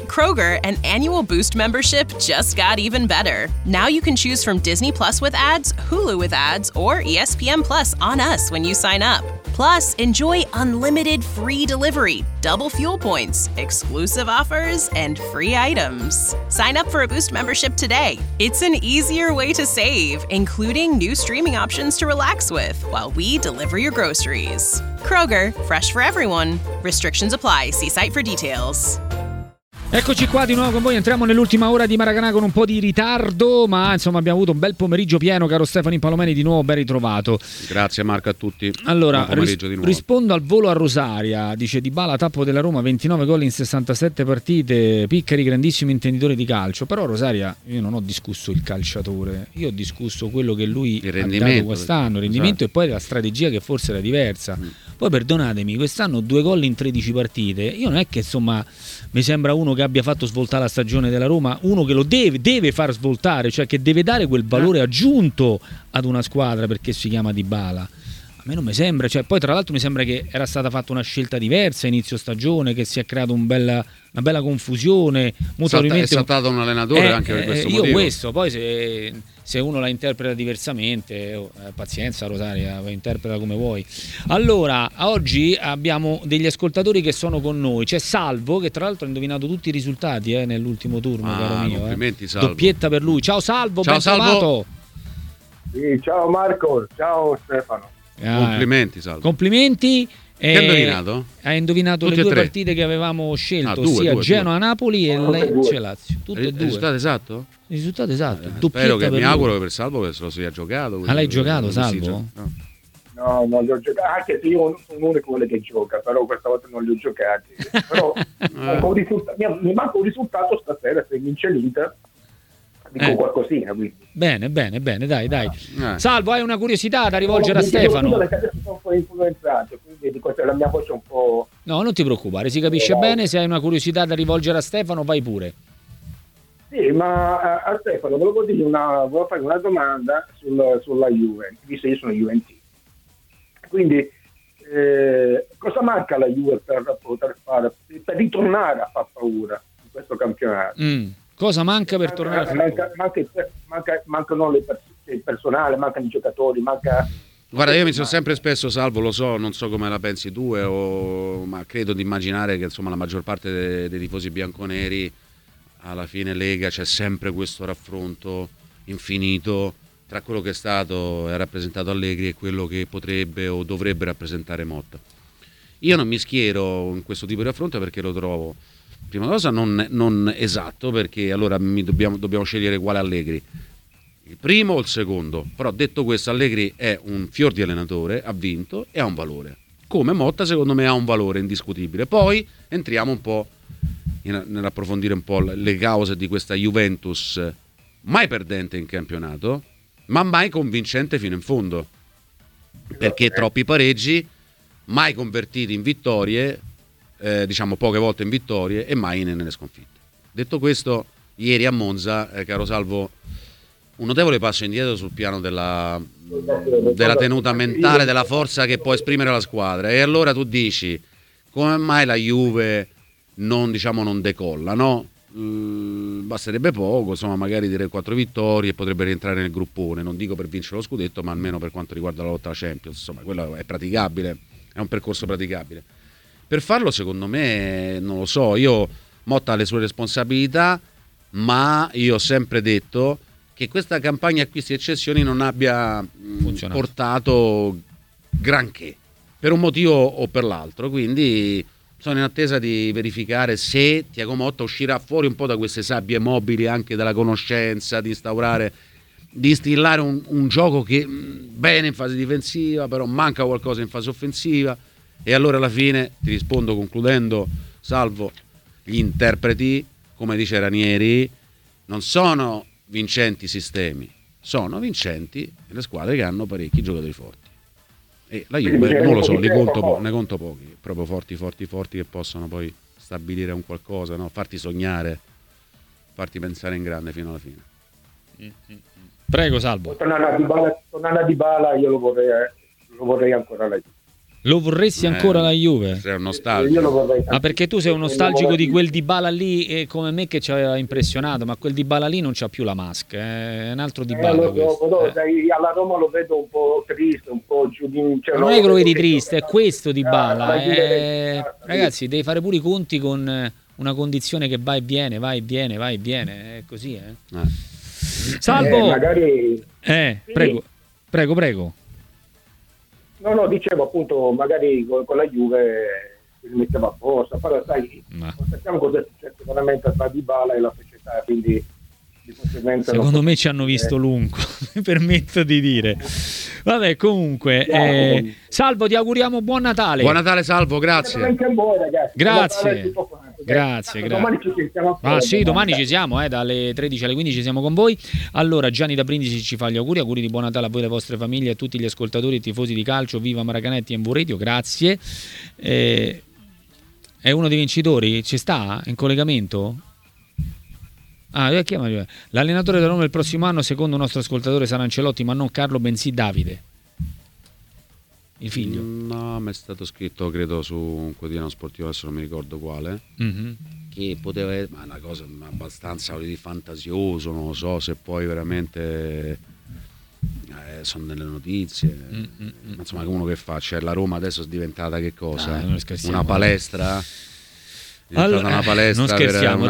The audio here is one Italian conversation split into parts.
At Kroger, an annual Boost membership just got even better. Now you can choose from Disney Plus with ads, Hulu with ads, or ESPN Plus on us when you sign up. Plus, enjoy unlimited free delivery, double fuel points, exclusive offers, and free items. Sign up for a Boost membership today. It's an easier way to save, including new streaming options to relax with while we deliver your groceries. Kroger, fresh for everyone. Restrictions apply. See site for details. Eccoci qua di nuovo con voi, entriamo nell'ultima ora di Maracanã con un po' di ritardo, ma insomma abbiamo avuto un bel pomeriggio pieno, caro Stefano Impalomeni, di nuovo ben ritrovato. Grazie Marco, a tutti. Allora, rispondo al volo a Rosaria, dice Dybala, tappo della Roma, 29 gol in 67 partite, Piccari grandissimo intenditore di calcio, però Rosaria, io non ho discusso il calciatore, io ho discusso quello che lui ha dato quest'anno, il rendimento, esatto. E poi la strategia che forse era diversa. Poi perdonatemi, quest'anno 2 gol in 13 partite, io non è che insomma mi sembra uno che abbia fatto svoltare la stagione della Roma, uno che lo deve far svoltare, cioè che deve dare quel valore aggiunto ad una squadra, perché si chiama Dybala. A me non mi sembra, cioè poi tra l'altro mi sembra che era stata fatta una scelta diversa a inizio stagione, che si è creato una bella confusione. È saltato un allenatore anche per questo motivo. Io questo, poi se uno la interpreta diversamente, pazienza Rosaria, interpreta come vuoi. Allora, oggi abbiamo degli ascoltatori che sono con noi. C'è Salvo, che tra l'altro ha indovinato tutti i risultati nell'ultimo turno, caro mio. Complimenti Salvo. Doppietta per lui. Ciao Salvo, ciao, ben trovato. Sì, ciao Marco, ciao Stefano. Complimenti Salvo. Complimenti. Che hai indovinato? Hai indovinato tutte le due partite che avevamo scelto, ossia Genoa-Napoli e Lecce-Lazio. Tutte e due. Il risultato esatto? Il risultato esatto. Spero che mi auguro che per Salvo che se lo sia giocato. Ma l'hai giocato Salvo? No, non li ho giocati, anche se io sono uno di quelli che gioca, però questa volta non li ho giocati. Però mi manca un risultato stasera, se vince l'Inter. Dico qualcosina, quindi. Bene, dai. Salvo, hai una curiosità da rivolgere a Stefano? Perché adesso sono un po' influenzato, quindi dico la mia voce è un po'... No, non ti preoccupare, si capisce bene. Se hai una curiosità da rivolgere a Stefano, vai pure. Sì, ma a Stefano volevo fare una domanda sulla Juve, visto che io sono juventino. Quindi, cosa manca alla Juve per ritornare a far paura in questo campionato? Cosa manca per tornare a mancano il personale, mancano i giocatori, Guarda, io mi sono sempre spesso, Salvo, lo so, non so come la pensi tu, ma credo di immaginare che insomma la maggior parte dei tifosi bianconeri alla fine Lega c'è sempre questo raffronto infinito tra quello che è stato e ha rappresentato Allegri e quello che potrebbe o dovrebbe rappresentare Motta. Io non mi schiero in questo tipo di raffronto perché lo trovo, prima cosa, non esatto, perché allora dobbiamo scegliere quale Allegri, il primo o il secondo. Però detto questo, Allegri è un fior di allenatore, ha vinto e ha un valore, come Motta secondo me ha un valore indiscutibile. Poi entriamo un po' nell'approfondire un po' le cause di questa Juventus mai perdente in campionato, ma mai convincente fino in fondo, perché troppi pareggi, mai convertiti in vittorie, diciamo poche volte in vittorie e mai nelle sconfitte. Detto questo, ieri a Monza, caro Salvo, un notevole passo indietro sul piano della tenuta mentale, della forza che può esprimere la squadra. E allora tu dici, come mai la Juve non decolla, no? Basterebbe poco, insomma, magari 3-4 vittorie e potrebbe rientrare nel gruppone, non dico per vincere lo scudetto, ma almeno per quanto riguarda la lotta alla Champions, insomma, quello è praticabile, è un percorso praticabile. Per farlo, secondo me, non lo so, Motta ha le sue responsabilità, ma io ho sempre detto che questa campagna acquisti e cessioni non abbia portato granché, per un motivo o per l'altro, quindi sono in attesa di verificare se Thiago Motta uscirà fuori un po' da queste sabbie mobili anche dalla conoscenza, di instillare un gioco che bene in fase difensiva, però manca qualcosa in fase offensiva. E allora alla fine ti rispondo concludendo, Salvo, gli interpreti, come dice Ranieri, non sono vincenti sistemi, sono vincenti le squadre che hanno parecchi giocatori forti. E la Juve, non lo so, ne conto pochi, proprio forti che possono poi stabilire un qualcosa, no? Farti sognare, farti pensare in grande fino alla fine. Prego Salvo. Tornando a Dybala, io lo vorrei ancora la Juve. Lo vorresti ancora la Juve? Sei un nostalgico. Io lo vorrei. Ma perché tu sei un nostalgico di quel Dybala lì, come me, che ci aveva impressionato, ma quel Dybala lì non c'ha più la maschera, è un altro Dybala. Alla Roma lo vedo un po' triste, un po' giù di... non è che lo vedi triste, è questo Dybala. Ragazzi, devi fare pure i conti con una condizione che va e viene, è così. Salvo! Magari... Prego. No, dicevo appunto, magari con la Juve si metteva a posto, però sai, non sappiamo cosa è successo veramente tra Dybala e la società, quindi secondo me ci hanno visto lungo, mi permetto di dire. Vabbè, comunque, Salvo, ti auguriamo buon Natale. Buon Natale, Salvo, grazie. Anche a voi, ragazzi. Grazie. Domani ci sentiamo. Domani ci siamo, dalle 13 alle 15 siamo con voi. Allora, Gianni da Brindisi ci fa gli auguri di buon Natale a voi e alle vostre famiglie, a tutti gli ascoltatori e tifosi di calcio. Viva Maracanetti e MV Radio, grazie. È uno dei vincitori? Ci sta in collegamento? L'allenatore da Roma il prossimo anno, secondo un nostro ascoltatore, sarà Ancelotti, ma non Carlo, bensì Davide, il figlio. No, mi è stato scritto, credo, su un quotidiano sportivo, adesso non mi ricordo quale, che poteva essere, ma una cosa abbastanza di fantasioso, non lo so se poi veramente sono delle notizie. Insomma, uno che fa, cioè la Roma adesso è diventata che cosa? Una palestra? Allora, una palestra, non scherziamo,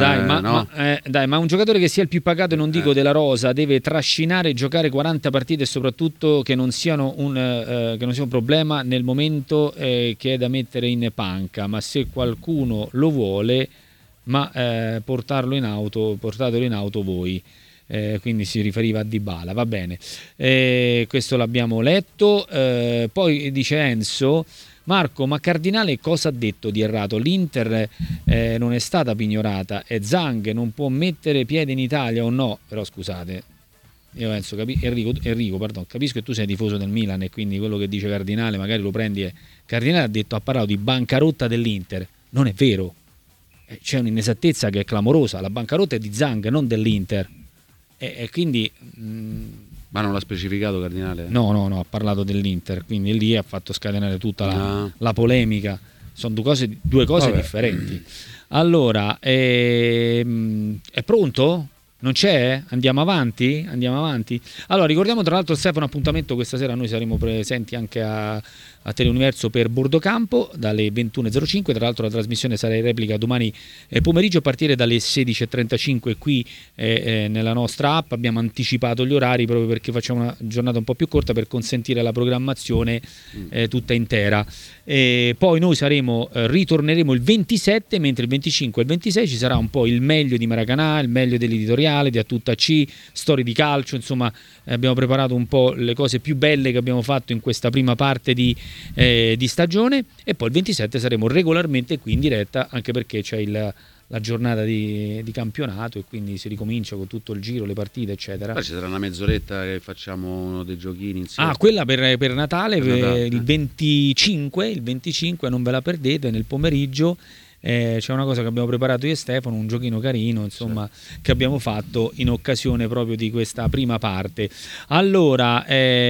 ma un giocatore che sia il più pagato, e non dico della rosa, deve trascinare e giocare 40 partite, e soprattutto che non siano un problema nel momento che è da mettere in panca, ma se qualcuno lo vuole, portatelo in auto voi. Quindi si riferiva a Dybala, va bene, questo l'abbiamo letto. Poi dice Enzo: Marco, ma Cardinale cosa ha detto di errato? L'Inter non è stata pignorata e Zhang non può mettere piede in Italia o no? Però scusate, io penso, Enrico, capisco che tu sei tifoso del Milan e quindi quello che dice Cardinale magari lo prendi. Cardinale ha parlato di bancarotta dell'Inter, non è vero, c'è un'inesattezza che è clamorosa, la bancarotta è di Zhang, non dell'Inter, e quindi... Ma non l'ha specificato Cardinale? No, ha parlato dell'Inter, quindi lì ha fatto scatenare tutta la polemica. Sono due cose differenti. Allora, è pronto? Non c'è? Andiamo avanti? Allora, ricordiamo tra l'altro, Stefano, appuntamento questa sera, noi saremo presenti anche a Teleuniverso per Bordocampo dalle 21.05, tra l'altro la trasmissione sarà in replica domani pomeriggio a partire dalle 16.35 qui nella nostra app. Abbiamo anticipato gli orari proprio perché facciamo una giornata un po' più corta per consentire la programmazione tutta intera. Poi noi ritorneremo il 27, mentre il 25 e il 26 ci sarà un po' il meglio di Maracanà, il meglio dell'editoriale di A Tutta C, storie di calcio, insomma abbiamo preparato un po' le cose più belle che abbiamo fatto in questa prima parte di stagione, e poi il 27 saremo regolarmente qui in diretta, anche perché c'è la giornata di campionato e quindi si ricomincia con tutto il giro, le partite eccetera. Poi ci sarà una mezz'oretta che facciamo uno dei giochini insieme. Quella per Natale, il 25 non ve la perdete, nel pomeriggio c'è una cosa che abbiamo preparato io e Stefano, un giochino carino, insomma, che abbiamo fatto in occasione proprio di questa prima parte. Allora,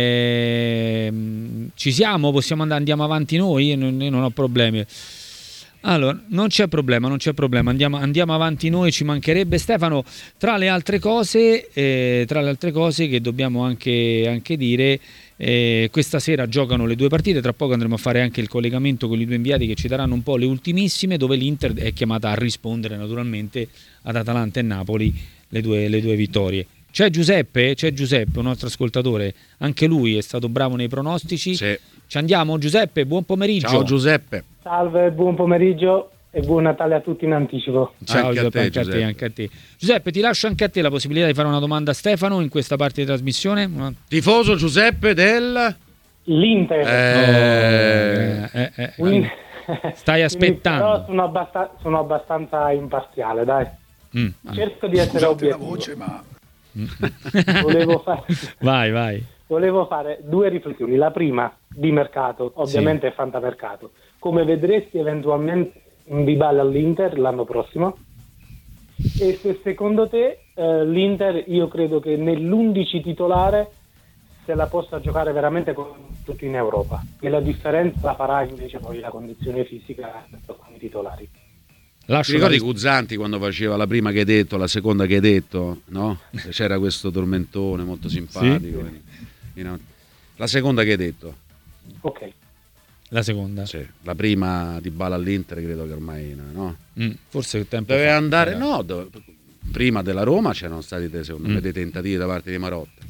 ci siamo? Possiamo andiamo avanti noi? Io non ho problemi. Allora, non c'è problema, andiamo avanti noi, ci mancherebbe. Stefano, tra le altre cose che dobbiamo anche dire, questa sera giocano le due partite, tra poco andremo a fare anche il collegamento con i due inviati che ci daranno un po' le ultimissime, dove l'Inter è chiamata a rispondere naturalmente ad Atalanta e Napoli, le due vittorie. C'è Giuseppe, un nostro ascoltatore, anche lui è stato bravo nei pronostici. Sì. Ci andiamo, Giuseppe, buon pomeriggio. Ciao Giuseppe. Salve, buon pomeriggio e buon Natale a tutti in anticipo. Ciao Giuseppe, anche a te. Giuseppe, ti lascio anche a te la possibilità di fare una domanda a Stefano in questa parte di trasmissione. Tifoso Giuseppe l'Inter. Stai aspettando. Però sono abbastanza imparziale, dai. Cerco di essere obiettivo. Voce, ma... Vai. Volevo fare due riflessioni. La prima di mercato, ovviamente è fantamercato. Come vedresti eventualmente un Dybala all'Inter l'anno prossimo? E se secondo te l'Inter, io credo che nell'11 titolare se la possa giocare veramente con tutti in Europa, e la differenza la farà invece poi la condizione fisica con i titolari. Ti ricordi Guzzanti quando faceva la prima che hai detto, la seconda che hai detto, no? C'era questo tormentone molto simpatico. Sì. La seconda che hai detto. Ok. La seconda. Sì. La prima di Bala all'Inter credo che ormai no. Forse il tempo doveva andare prima della Roma c'erano stati secondo me dei tentativi da parte di Marotta.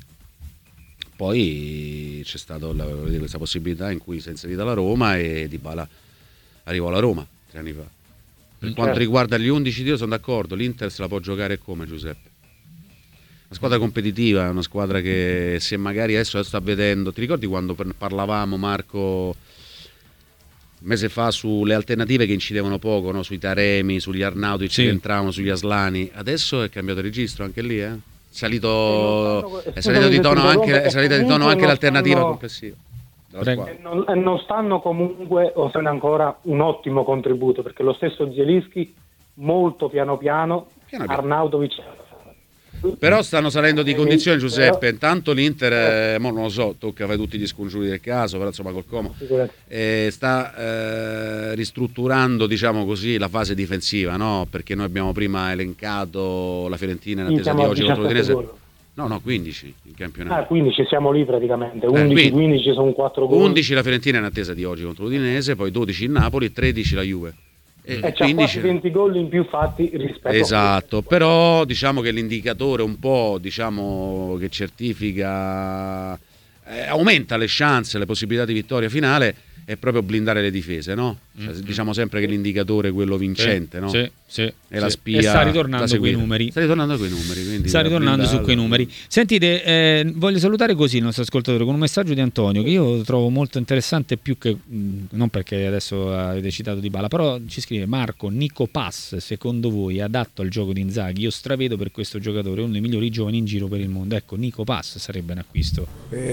Poi c'è stata questa possibilità in cui si è inserita la Roma e Dybala arrivò alla Roma 3 anni fa. Per quanto riguarda gli 11, io sono d'accordo, l'Inter se la può giocare come Giuseppe. Una squadra competitiva, una squadra che se magari adesso sta vedendo, ti ricordi quando parlavamo Marco un mese fa sulle alternative che incidevano poco, no? Sui Taremi, sugli Arnautovic che entravano, sugli Aslani, adesso è cambiato registro anche lì, è salito di tono anche l'alternativa complessiva. E non stanno comunque offrendo ancora un ottimo contributo, perché lo stesso Zielinski molto piano piano. Arnautovic però stanno salendo di condizione, Giuseppe. Intanto l'Inter non lo so, tocca fare tutti gli scongiuri del caso, però insomma col Como sta ristrutturando, diciamo così, la fase difensiva, no? Perché noi abbiamo prima elencato la Fiorentina in attesa di oggi contro l'Udinese. No, 15 in campionato. 15 siamo lì praticamente. 15 sono 4 gol. 11 la Fiorentina in attesa di oggi contro l'Udinese, poi 12 il Napoli, 13 la Juve. E c'ha quasi 20 gol in più fatti rispetto a però diciamo che l'indicatore un po' diciamo che certifica aumenta le chance, le possibilità di vittoria finale è proprio blindare le difese, no? Cioè, diciamo sempre che l'indicatore è quello vincente, no? Sì. È la spia. E sta ritornando quei numeri. Sta ritornando quindi sta ritornando su quei numeri. Sentite, voglio salutare così il nostro ascoltatore con un messaggio di Antonio che io trovo molto interessante, più che non perché adesso avete citato Dybala, però ci scrive: Marco, Nico Pass secondo voi è adatto al gioco di Inzaghi? Io stravedo per questo giocatore, uno dei migliori giovani in giro per il mondo. Ecco, Nico Pass sarebbe un acquisto.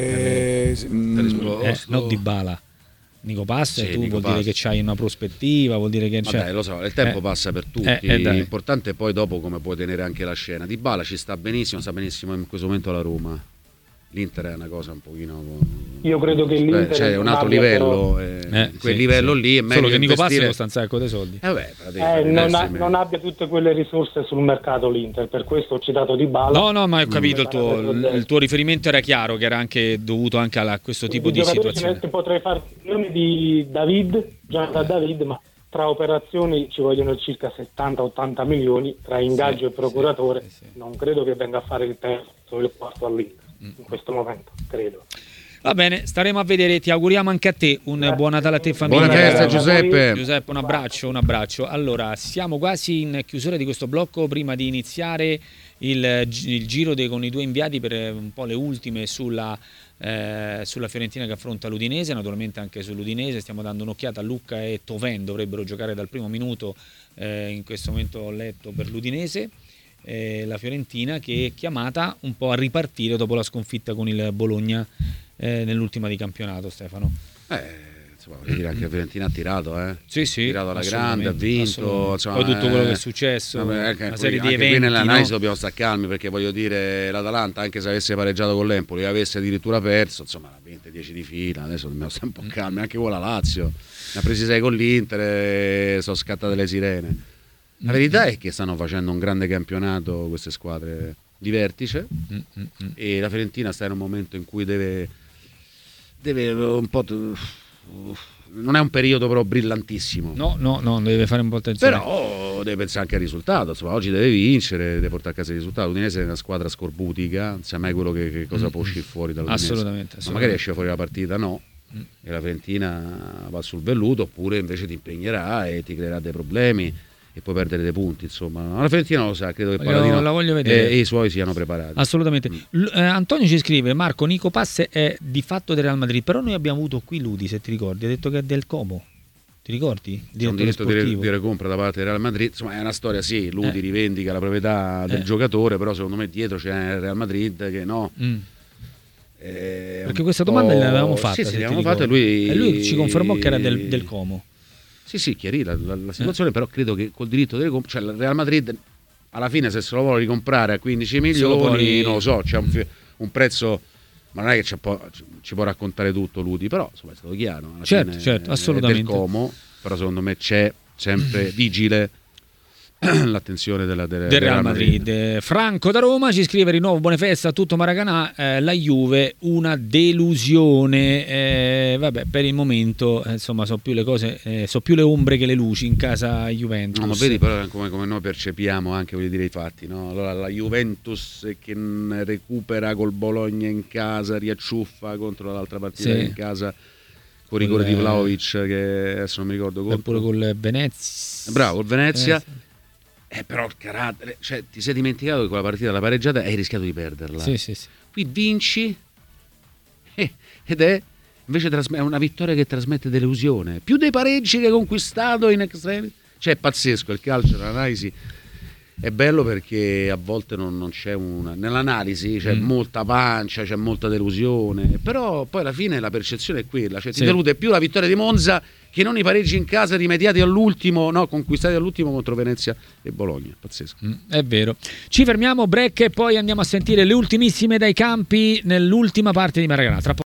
No, Dybala. Nico passa e tu vuol dire che c'hai una prospettiva, vuol dire che lo so, il tempo passa per tutti, l'importante è poi dopo come puoi tenere anche la scena. Dybala ci sta benissimo in questo momento alla Roma. L'Inter è una cosa un pochino, io credo che l'Inter c'è un altro livello, quel livello lì è meglio. Solo che Nico Pass costa un sacco di soldi. Non abbia tutte quelle risorse sul mercato l'Inter, per questo ho citato Dybala. No, ma ho capito il tuo riferimento era chiaro, che era anche dovuto anche a questo tipo di situazione. Potrei fare il nome di Jonathan David, ma tra operazioni ci vogliono circa 70-80 milioni tra ingaggio e procuratore. Non credo che venga a fare il terzo o il quarto all'Inter in questo momento, credo. Va bene, staremo a vedere, ti auguriamo anche a te un buon Natale a te famiglia. Buona festa Giuseppe, un abbraccio. Allora, siamo quasi in chiusura di questo blocco. Prima di iniziare il giro con i due inviati per un po' le ultime sulla Fiorentina che affronta l'Udinese, naturalmente anche sull'Udinese stiamo dando un'occhiata. Lucca e Toven dovrebbero giocare dal primo minuto, in questo momento ho letto, per l'Udinese. La Fiorentina che è chiamata un po' a ripartire dopo la sconfitta con il Bologna nell'ultima di campionato, Stefano. Voglio dire, anche la Fiorentina ha tirato, Sì, tirato alla grande, ha vinto, insomma, poi tutto quello che è successo, una serie di eventi. Qui nell'analisi dobbiamo staccarmi, perché voglio dire, l'Atalanta, anche se avesse pareggiato con l'Empoli, avesse addirittura perso, insomma, ha vinto 10 di fila, adesso dobbiamo stare un po' calmi, anche con la Lazio, ne ha presi 6 con l'Inter, sono scattate le sirene. La verità è che stanno facendo un grande campionato queste squadre di vertice, e la Fiorentina sta in un momento in cui deve un po'... non è un periodo però brillantissimo. No, deve fare un po' attenzione. Però deve pensare anche al risultato. Insomma, oggi deve vincere, deve portare a casa il risultato. L'Udinese è una squadra scorbutica, non sa mai quello che cosa può uscire fuori dall'Udinese. Assolutamente. Ma magari esce fuori la partita, no. E la Fiorentina va sul velluto, oppure invece ti impegnerà e ti creerà dei problemi e puoi perdere dei punti, insomma. La Fiorentina lo sa, credo che Paladino la voglio vedere. E i suoi siano preparati. Assolutamente. Antonio ci scrive: Marco, Nico Pass è di fatto del Real Madrid, però noi abbiamo avuto qui Ludi, se ti ricordi, ha detto che è del Como. Ti ricordi? Un diritto di recompra da parte del Real Madrid, insomma è una storia, sì, Ludi rivendica la proprietà del giocatore, però secondo me dietro c'è il Real Madrid che no. Perché questa domanda l'avevamo fatta. Sì, l'avevamo fatta, e lui ci confermò che era del Como. Sì, chiarì la situazione, però credo che col diritto di recompra, cioè il Real Madrid alla fine se se lo vuole ricomprare a 15 milioni, non lo so, c'è un prezzo ma non è che ci può raccontare tutto Ludi, però insomma è stato chiaro. Alla Certo, fine, assolutamente. È del Como, però secondo me c'è sempre vigile l'attenzione del Real Madrid. Franco da Roma ci scrive: rinnovo, buone feste a tutto Maracanã, la Juve una delusione, vabbè, per il momento insomma sono più le cose, sono più le ombre che le luci in casa Juventus. No, ma vedi però come noi percepiamo anche, voglio dire, i fatti, no? Allora la Juventus che recupera col Bologna in casa, riacciuffa contro l'altra partita in casa con rigore di Vlahovic, che adesso non mi ricordo pure col Venezia. Bravo, col Venezia. Però il carattere, cioè ti sei dimenticato che quella partita la pareggiata hai rischiato di perderla. Sì. Qui vinci ed è invece è una vittoria che trasmette delusione, più dei pareggi che hai conquistato in extremis. Cioè è pazzesco il calcio, l'analisi è bello perché a volte non c'è nell'analisi c'è molta pancia, c'è molta delusione, però poi alla fine la percezione è quella, cioè ti delude più la vittoria di Monza che non i pareggi in casa rimediati all'ultimo, no, conquistati all'ultimo contro Venezia e Bologna. Pazzesco. È vero. Ci fermiamo, break, e poi andiamo a sentire le ultimissime dai campi nell'ultima parte di Maracanã.